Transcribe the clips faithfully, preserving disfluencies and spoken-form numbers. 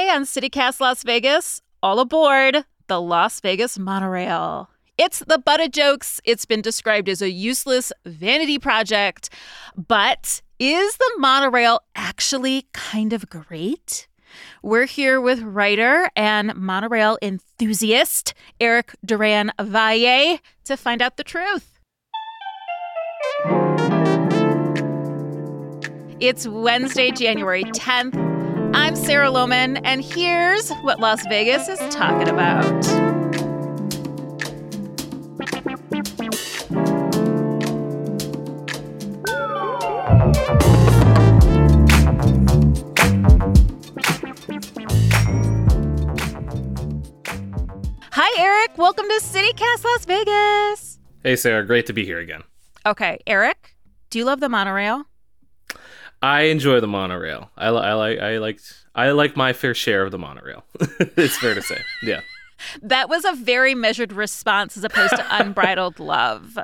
Today on CityCast Las Vegas, all aboard the Las Vegas monorail. It's the butt of jokes. It's been described as a useless vanity project. But is the monorail actually kind of great? We're here with writer and monorail enthusiast Eric Duran Valle to find out the truth. It's Wednesday, January tenth. I'm Sarah Lohman, and here's what Las Vegas is talking about. Hi, Eric. Welcome to CityCast Las Vegas. Hey, Sarah. Great to be here again. Okay, Eric, do you love the monorail? I enjoy the monorail. I, I like I like I like my fair share of the monorail. It's fair to say. Yeah. That was a very measured response as opposed to unbridled love.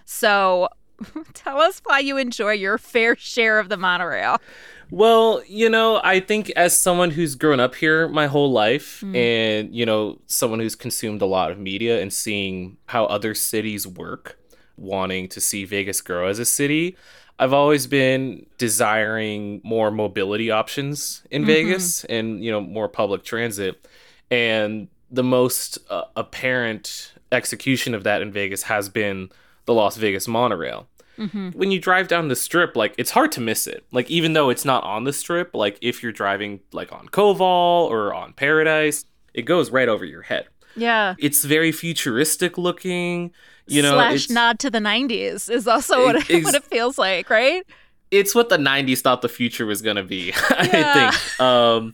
So tell us why you enjoy your fair share of the monorail. Well, you know, I think as someone who's grown up here my whole life Mm. and, you know, someone who's consumed a lot of media and seeing how other cities work, wanting to see Vegas grow as a city, I've always been desiring more mobility options in Mhm. Vegas and, you know, more public transit. And the most uh, apparent execution of that in Vegas has been the Las Vegas monorail. Mm-hmm. When you drive down the strip, like, it's hard to miss it. Like, even though it's not on the strip, like, if you're driving, like, on Koval or on Paradise, it goes right over your head. Yeah. It's very futuristic looking. You know, Slash it's, nod to the nineties is also what it, Ex- what it feels like, right? it's what the nineties thought the future was going to be, I Yeah. think. Um,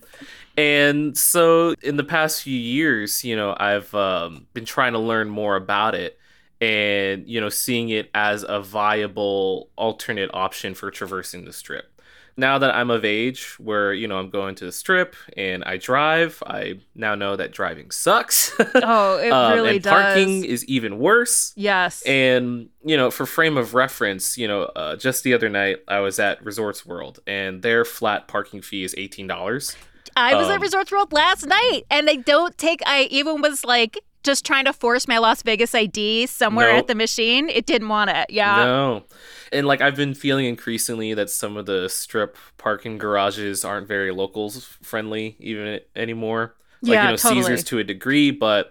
and so in the past few years, you know, I've um, been trying to learn more about it and, you know, seeing it as a viable alternate option for traversing the strip. Now that I'm of age where, you know, I'm going to the strip and I drive, I now know that driving sucks. Oh, it Um, really and does. parking is even worse. Yes. And, you know, for frame of reference, you know, uh, just the other night I was at Resorts World and their flat parking fee is eighteen dollars. I was at um, Resorts World last night, and they don't take, I even was like just trying to force my Las Vegas I D somewhere Nope. at the machine. It didn't want it. Yeah. No. And like I've been feeling increasingly that some of the strip parking garages aren't very locals friendly even anymore. Like, Yeah, you know, totally. Caesars to a degree, but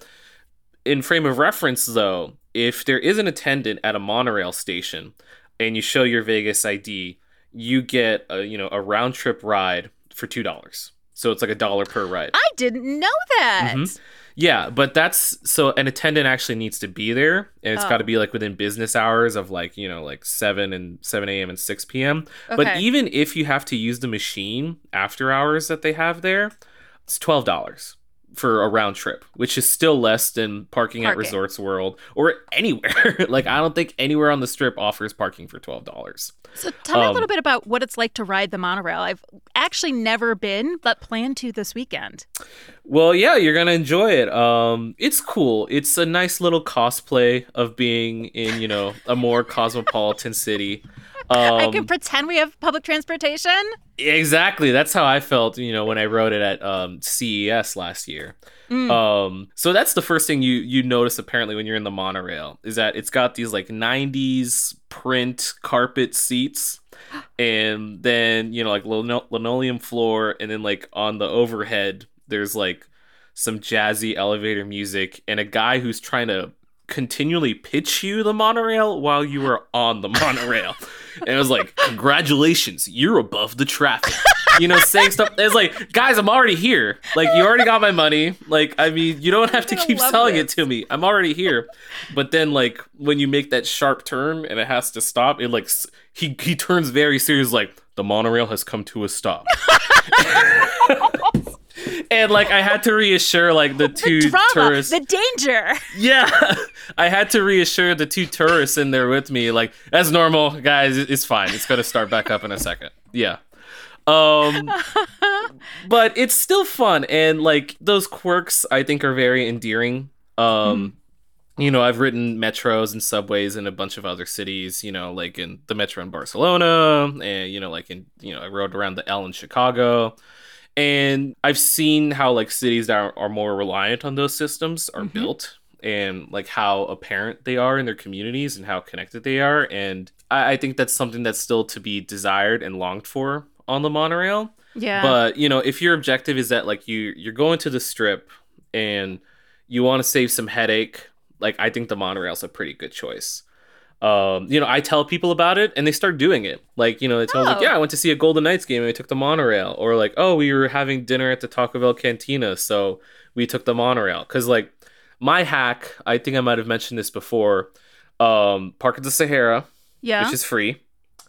in frame of reference though, if there is an attendant at a monorail station and you show your Vegas I D, you get a, you know, a round trip ride for two dollars. So it's like a dollar per ride. I didn't know that. Mhm. Yeah, but that's so an attendant actually needs to be there, and it's Oh. got to be like within business hours of like, you know, like seven and seven a.m. and six p.m. But Okay. even if you have to use the machine after hours that they have there, it's twelve dollars for a round trip, which is still less than parking, at Parking. Resorts World or anywhere. Like, I don't think anywhere on the strip offers parking for twelve dollars. So tell me a Um, little bit about what it's like to ride the monorail. I've actually never been, but plan to this weekend. Well, yeah, you're gonna enjoy it. Um, it's cool. It's a nice little cosplay of being in, you know, a more cosmopolitan city. Um, I can pretend we have public transportation. exactly. That's how I felt, you know, when I wrote it at um, C E S last year. Mm. Um, so that's the first thing you you notice apparently when you're in the monorail is that it's got these like nineties print carpet seats, and then, you know, like lino- linoleum floor, and then like on the overhead there's like some jazzy elevator music and a guy who's trying to continually pitch you the monorail while you were on the monorail. And it was like, congratulations, you're above the traffic. You know, saying stuff. It's like, guys, I'm already here. Like, you already got my money. Like, I mean, you don't have to I'm gonna keep love selling this. it to me. I'm already here. But then, like, when you make that sharp turn and it has to stop, it like s- he he turns very serious, like, the monorail has come to a stop. And like I had to reassure like the two The drama, tourists. the danger. Yeah, I had to reassure the two tourists in there with me, like, that's normal, guys. It's fine. It's gonna start back up in a second. Yeah. Um, but it's still fun, and like those quirks, I think, are very endearing. Um, you know, I've ridden metros and subways in a bunch of other cities. You know, like in the metro in Barcelona, and you know, like in you know, I rode around the L in Chicago. And I've seen how like cities that are, are more reliant on those systems are Mm-hmm. built, and like how apparent they are in their communities and how connected they are. And I, I think that's something that's still to be desired and longed for on the monorail. Yeah. But, you know, if your objective is that like you you're going to the strip and you want to save some headache, like I think the monorail's a pretty good choice. Um, you know, I tell people about it and they start doing it. Like, you know, they tell me like, Oh. yeah, I went to see a Golden Knights game and I took the monorail. Or like, oh, we were having dinner at the Taco Bell Cantina, so we took the monorail. Cause like my hack, I think I might have mentioned this before. Um, Park at the Sahara, Yeah. which is free.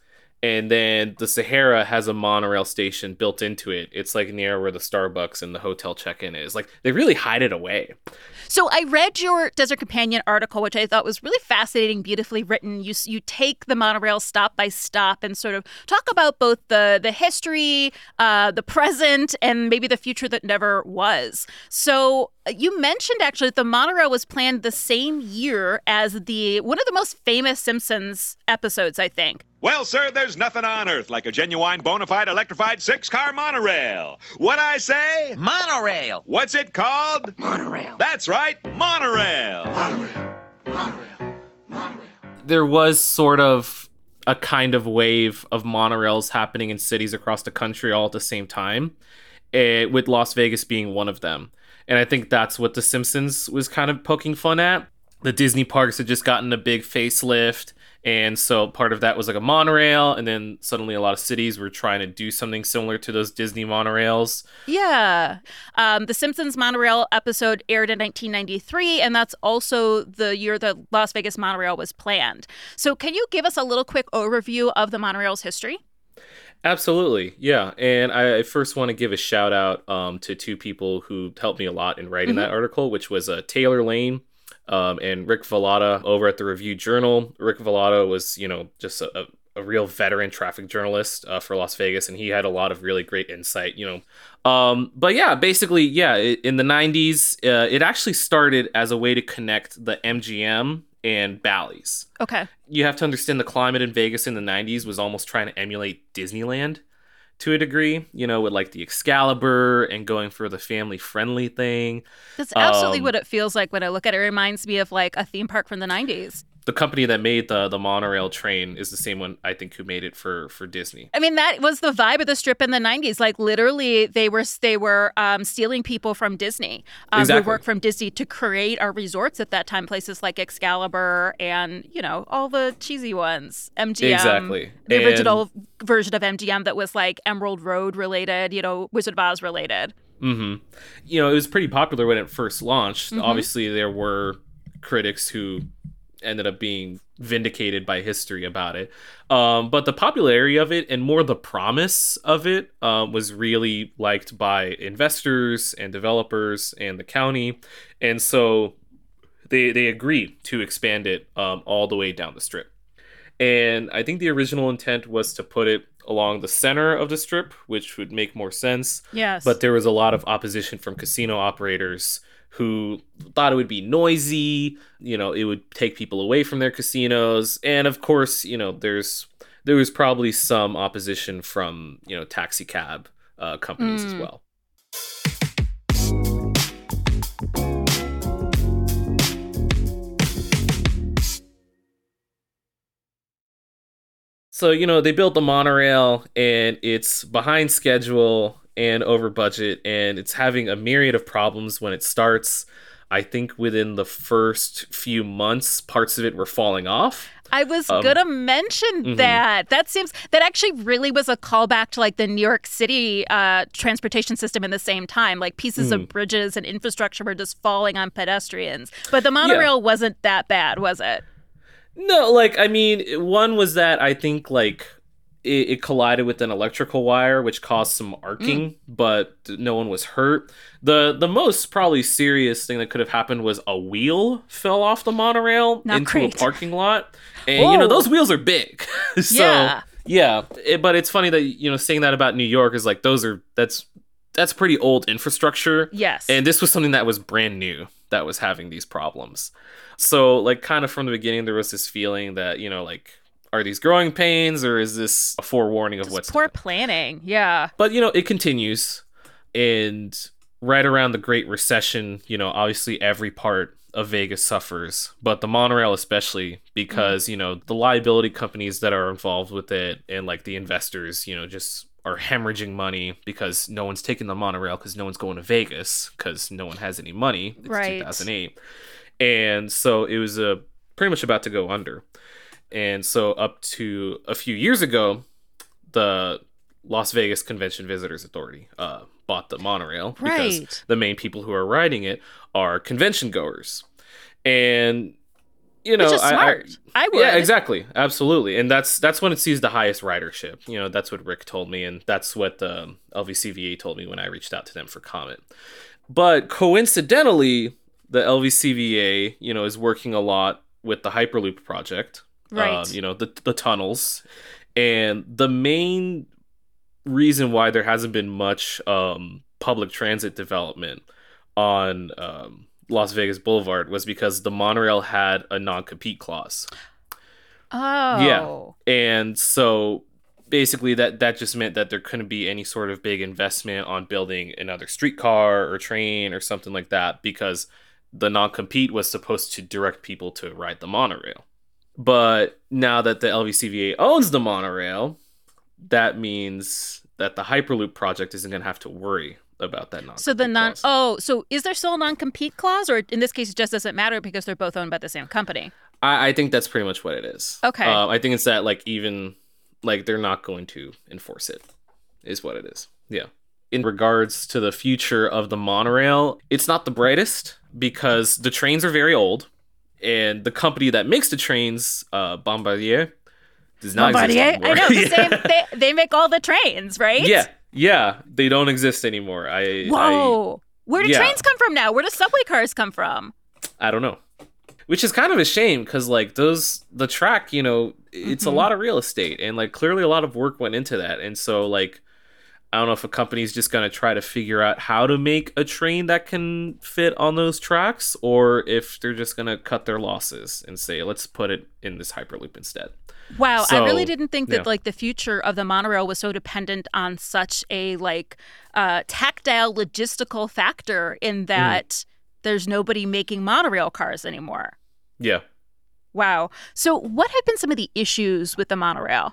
And then the Sahara has a monorail station built into it. It's like near where the Starbucks and the hotel check-in is. Like they really hide it away. So I read your Desert Companion article, which I thought was really fascinating, beautifully written. You you take the monorail stop by stop and sort of talk about both the the history, uh, the present, and maybe the future that never was. So uh, you mentioned actually that the monorail was planned the same year as the one of the most famous Simpsons episodes, I think. Well, sir, there's nothing on earth like a genuine, bona fide, electrified six-car monorail. What I say? Monorail. What's it called? Monorail. That's right, monorail. Monorail. Monorail. Monorail. There was sort of a kind of wave of monorails happening in cities across the country all at the same time, eh, with Las Vegas being one of them. And I think that's what The Simpsons was kind of poking fun at. The Disney parks had just gotten a big facelift. And so part of that was like a monorail. And then suddenly a lot of cities were trying to do something similar to those Disney monorails. Yeah. Um, the Simpsons monorail episode aired in nineteen ninety-three, and that's also the year the Las Vegas monorail was planned. So can you give us a little quick overview of the monorail's history? Absolutely. Yeah. And I first want to give a shout out um, to two people who helped me a lot in writing Mm-hmm. that article, which was uh, Taylor Lane um, and Rick Vallata over at the Review Journal. Rick Vallata was, you know, just a, a real veteran traffic journalist uh, for Las Vegas, and he had a lot of really great insight, you know. Um, but yeah, basically, yeah, it, in the nineties, uh, it actually started as a way to connect the M G M and Bally's. Okay. You have to understand the climate in Vegas in the nineties was almost trying to emulate Disneyland to a degree, you know, with like the Excalibur and going for the family friendly thing. That's absolutely Um, what it feels like when I look at it. It reminds me of like a theme park from the nineties. The company that made the the monorail train is the same one, I think, who made it for for Disney. I mean, that was the vibe of the strip in the nineties. Like literally, they were they were um, stealing people from Disney, um, Exactly. who worked from Disney to create our resorts at that time. Places like Excalibur and you know all the cheesy ones, M G M, Exactly. the And- original version of M G M that was like Emerald Road related, you know, Wizard of Oz related. hmm You know, it was pretty popular when it first launched. Obviously, there were critics who ended up being vindicated by history about it. Um, but the popularity of it and more the promise of it um, was really liked by investors and developers and the county. And so they, they agreed to expand it um, all the way down the strip. And I think the original intent was to put it along the center of the strip, which would make more sense. Yes, But there was a lot of opposition from casino operators who thought it would be noisy, you know, it would take people away from their casinos. And of course, you know, there's there was probably some opposition from, you know, taxi cab uh, companies as well. So, you know, they built the monorail and it's behind schedule and over budget, and it's having a myriad of problems when it starts. I think within the first few months, parts of it were falling off. I was Um, gonna mention mhm. that. That seems that actually really was a callback to like the New York City uh, transportation system in the same time. Like pieces Mm. of bridges and infrastructure were just falling on pedestrians. But the monorail wasn't that bad, was it? No, like, I mean, one was that I think, like, it, it collided with an electrical wire, which caused some arcing, but no one was hurt. The the most probably serious thing that could have happened was a wheel fell off the monorail Not into great. a parking lot. And, you know, Whoa. those wheels are big. so, Yeah. yeah. It- but it's funny that, you know, saying that about New York is like, those are, that's, that's pretty old infrastructure. Yes. And this was something that was brand new that was having these problems. So, like, kind of from the beginning, there was this feeling that, you know, like, are these growing pains or is this a forewarning of Just what's poor to come? planning. Yeah. But, you know, it continues. And right around the Great Recession, you know, obviously every part of Vegas suffers, but the monorail especially, because, mm. you know, the liability companies that are involved with it and like the investors, you know, just are hemorrhaging money because no one's taking the monorail because no one's going to Vegas because no one has any money. It's right. two thousand eight. And so it was uh, pretty much about to go under. And so up to a few years ago, the Las Vegas Convention Visitors Authority uh, bought the monorail right. because the main people who are riding it are convention goers. And, you know, Which is smart. I, I, I would. Yeah, exactly. Absolutely. And that's that's when it sees the highest ridership. You know, that's what Rick told me. And that's what the L V C V A told me when I reached out to them for comment. But coincidentally, the L V C V A, you know, is working a lot with the Hyperloop project. Right. Um, you know, the the tunnels. And the main reason why there hasn't been much um, public transit development on um, Las Vegas Boulevard was because the monorail had a non-compete clause. Oh. Yeah. And so basically that, that just meant that there couldn't be any sort of big investment on building another streetcar or train or something like that because the non-compete was supposed to direct people to ride the monorail. But now that the L V C V A owns the monorail, that means that the Hyperloop project isn't going to have to worry about that non-compete So the non clause. oh, so is there still a non-compete clause, or in this case it just doesn't matter because they're both owned by the same company? I, I think that's pretty much what it is. Okay. Uh, I think it's that like even like they're not going to enforce it, is what it is. Yeah. In regards to the future of the monorail, it's not the brightest because the trains are very old, and the company that makes the trains, uh, Bombardier, does not Bombardier? exist anymore. I know, the yeah. same, they, they make all the trains, right? Yeah, yeah, they don't exist anymore. I Whoa, I, where do yeah. trains come from now? Where do subway cars come from? I don't know. Which is kind of a shame because like those the track, you know, it's Mm-hmm. a lot of real estate and like clearly a lot of work went into that, and so like I don't know if a company's just gonna try to figure out how to make a train that can fit on those tracks, or if they're just gonna cut their losses and say let's put it in this Hyperloop instead. Wow, So, I really didn't think that yeah. like the future of the monorail was so dependent on such a like uh, tactile logistical factor in that mm. there's nobody making monorail cars anymore. Yeah. Wow. So what have been some of the issues with the monorail?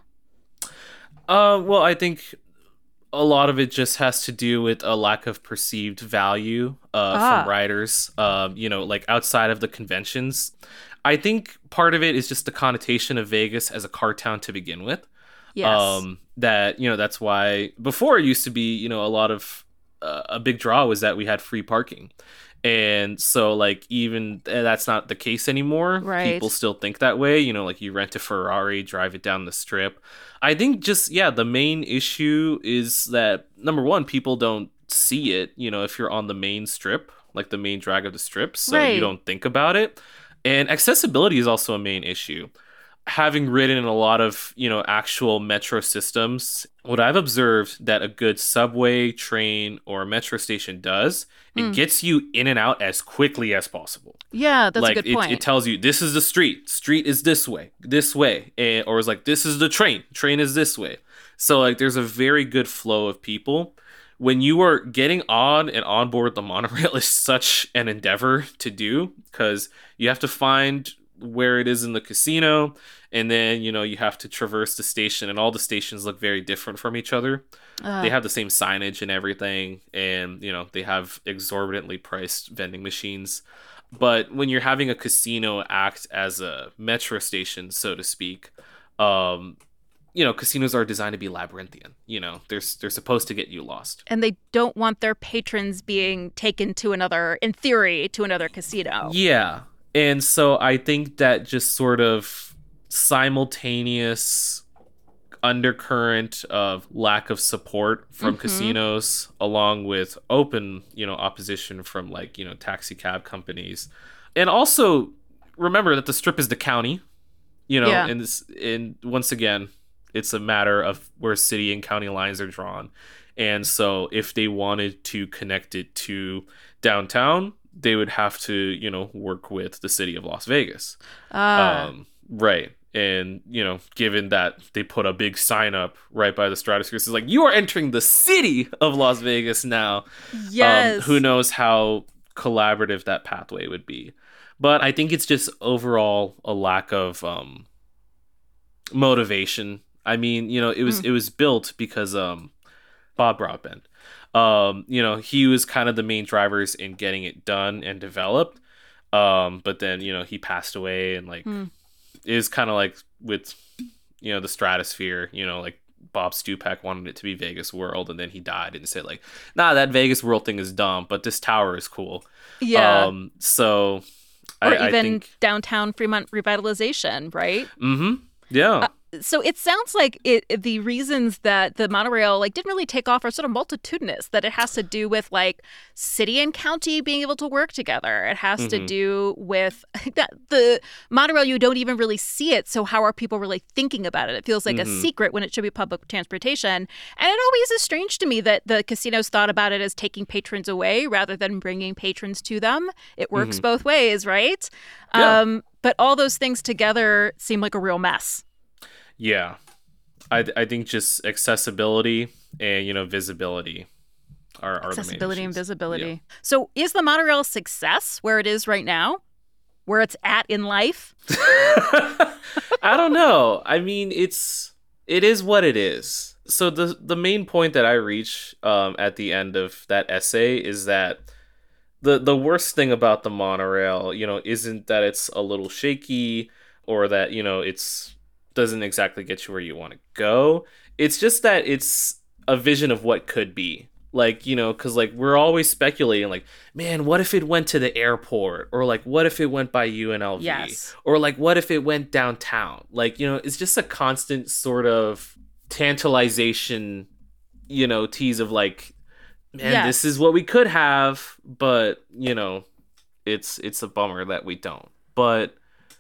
Uh, well, I think a lot of it just has to do with a lack of perceived value uh, ah. from riders, um, you know, like outside of the conventions. I think part of it is just the connotation of Vegas as a car town to begin with. Yes. Um, that, you know, that's why before it used to be, you know, a lot of uh, a big draw was that we had free parking. And so like even that's not the case anymore. Right. People still think that way. You know, like you rent a Ferrari, drive it down the strip. I think just, yeah, the main issue is that, number one, people don't see it, you know, if you're on the main strip, like the main drag of the strip. So right. you don't think about it. And accessibility is also a main issue. Having ridden in a lot of, you know, actual metro systems, what I've observed that a good subway, train, or metro station does, mm. it gets you in and out as quickly as possible. Yeah, that's like, a good it, point. It tells you, this is the street. Street is this way, this way. And, or it's like, this is the train. Train is this way. So, like, there's a very good flow of people. When you are getting on and on board the monorail is such an endeavor to do because you have to find where it is in the casino, and then, you know, you have to traverse the station, and all the stations look very different from each other. Uh. They have the same signage and everything, and, you know, they have exorbitantly priced vending machines. But when you're having a casino act as a metro station, so to speak, um, you know, casinos are designed to be labyrinthian. You know, they're, they're supposed to get you lost. And they don't want their patrons being taken to another, in theory, to another casino. Yeah. And so I think that just sort of simultaneous undercurrent of lack of support from mm-hmm. casinos, along with open, you know, opposition from like, you know, taxi cab companies. And also remember that the strip is the county, you know, yeah. and this, and once again, it's a matter of where city and county lines are drawn. And so if they wanted to connect it to downtown, they would have to, you know, work with the city of Las Vegas. Ah. Um, right. And, you know, given that they put a big sign up right by the Stratosphere, it's like, you are entering the city of Las Vegas now. Yes. Um, who knows how collaborative that pathway would be. But I think it's just overall a lack of um, motivation. I mean, you know, it was mm. it was built because um, Bob Broadbent, um, you know, he was kind of the main drivers in getting it done and developed. Um, but then, you know, he passed away, and like, mm. it was kind of like with, you know, the Stratosphere, you know, like Bob Stupak wanted it to be Vegas World, and then he died and said like, nah, that Vegas World thing is dumb, but this tower is cool. Yeah. Um, so or I, even I think... downtown Fremont revitalization, right? Mm-hmm. Yeah. Uh, so it sounds like it the reasons that the monorail like didn't really take off are sort of multitudinous, that it has to do with like city and county being able to work together. It has mm-hmm. to do with that the monorail, you don't even really see it. So how are people really thinking about it? It feels like mm-hmm. a secret when it should be public transportation. And it always is strange to me that the casinos thought about it as taking patrons away rather than bringing patrons to them. It works mm-hmm. both ways, right? Yeah. Um, but all those things together seem like a real mess. Yeah, I I think just accessibility and, you know, visibility are, are accessibility the main and issues. visibility. Yeah. So is the monorail a success where it is right now, where it's at in life? I don't know. I mean, it's it is what it is. So the the main point that I reach um, at the end of that essay is that the the worst thing about the monorail, you know, isn't that it's a little shaky or that, you know, it's doesn't exactly get you where you want to go. It's just that it's a vision of what could be. Like, you know, because like we're always speculating like, man, what if it went to the airport? Or like, what if it went by U N L V? Yes. Or like, what if it went downtown? Like, you know, it's just a constant sort of tantalization, you know, tease of like, man, yes. this is what we could have, but, you know, it's it's a bummer that we don't. But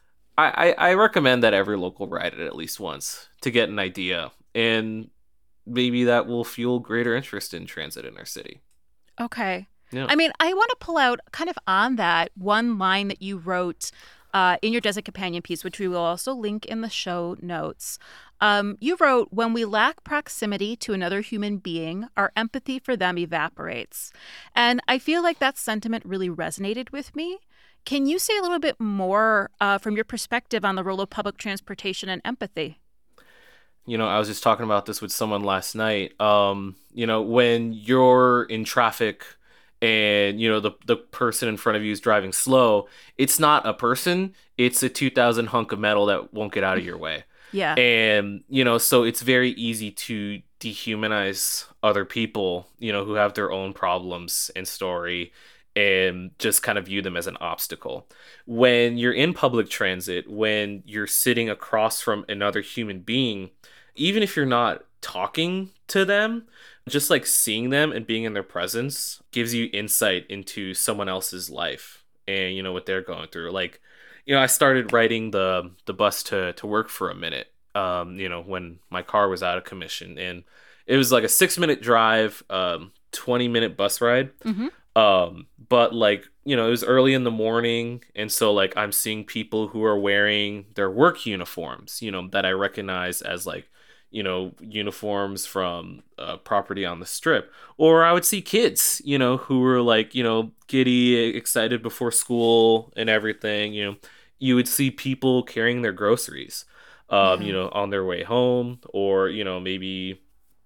I, I recommend that every local ride it at least once to get an idea, and maybe that will fuel greater interest in transit in our city. Okay. Yeah. I mean, I want to pull out kind of on that one line that you wrote uh, in your Desert Companion piece, which we will also link in the show notes. Um, you wrote, when we lack proximity to another human being, our empathy for them evaporates. And I feel like that sentiment really resonated with me. Can you say a little bit more uh, from your perspective on the role of public transportation and empathy? You know, I was just talking about this with someone last night. Um, you know, when you're in traffic and, you know, the, the person in front of you is driving slow, it's not a person. It's a two thousand hunk of metal that won't get out of your way. Yeah. And, you know, so it's very easy to dehumanize other people, you know, who have their own problems and story, and just kind of view them as an obstacle. When you're in public transit, when you're sitting across from another human being, even if you're not talking to them, just like seeing them and being in their presence gives you insight into someone else's life and, you know, what they're going through. Like, you know, I started riding the the bus to, to work for a minute, um, you know, when my car was out of commission. And it was like a six minute drive, um, twenty minute bus ride. Mm-hmm. Um, but like, you know, it was early in the morning. And so like, I'm seeing people who are wearing their work uniforms, you know, that I recognize as like, you know, uniforms from uh, property on the strip. Or I would see kids, you know, who were like, you know, giddy, excited before school and everything. You know, you would see people carrying their groceries, um, mm-hmm. you know, on their way home, or, you know, maybe,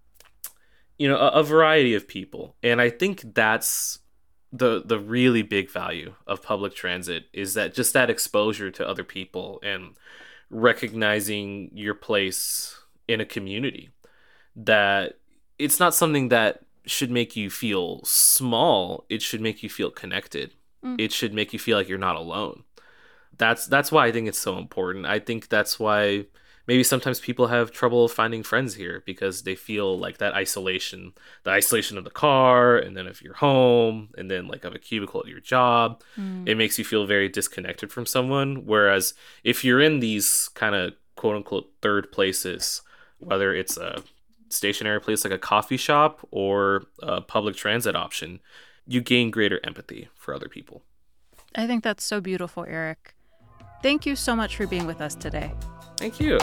you know, a, a variety of people. And I think that's the the really big value of public transit, is that just that exposure to other people and recognizing your place in a community. That it's not something that should make you feel small. It should make you feel connected. Mm. It should make you feel like you're not alone. That's that's why I think it's so important. I think that's why maybe sometimes people have trouble finding friends here, because they feel like that isolation, the isolation of the car, and then of your home, and then like of a cubicle at your job. Mm. It makes you feel very disconnected from someone. Whereas if you're in these kind of quote unquote third places, whether it's a stationary place like a coffee shop or a public transit option, you gain greater empathy for other people. I think that's so beautiful, Eric. Thank you so much for being with us today. Thank you.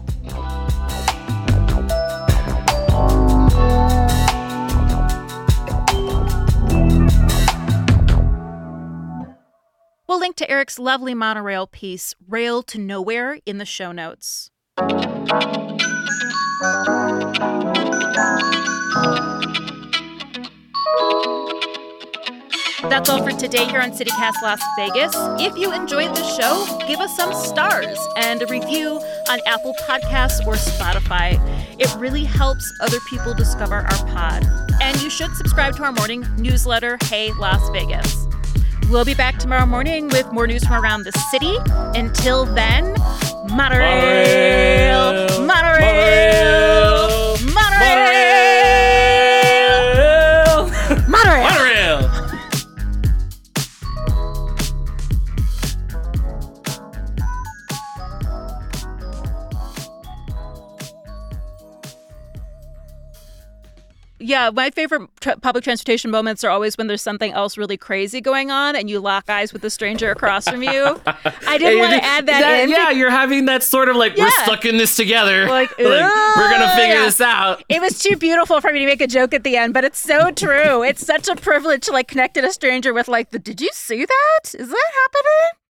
We'll link to Eric's lovely monorail piece, Rail to Nowhere, in the show notes. That's all for today here on CityCast Las Vegas. If you enjoyed the show, give us some stars and a review on Apple Podcasts or Spotify. It really helps other people discover our pod. And you should subscribe to our morning newsletter, Hey Las Vegas. We'll be back tomorrow morning with more news from around the city. Until then, monorail, monorail, monorail, monorail, monorail. Monorail. Yeah, my favorite tra- public transportation moments are always when there's something else really crazy going on and you lock eyes with the stranger across from you. I didn't Yeah, want to you're- add that, that- in. Yeah, you're having that sort of like, we're Yeah. stuck in this together. Like, Like, we're going to figure yeah. this out. It was too beautiful for me to make a joke at the end, but it's so true. It's such a privilege to like connect to a stranger with like the, did you see that? Is that happening?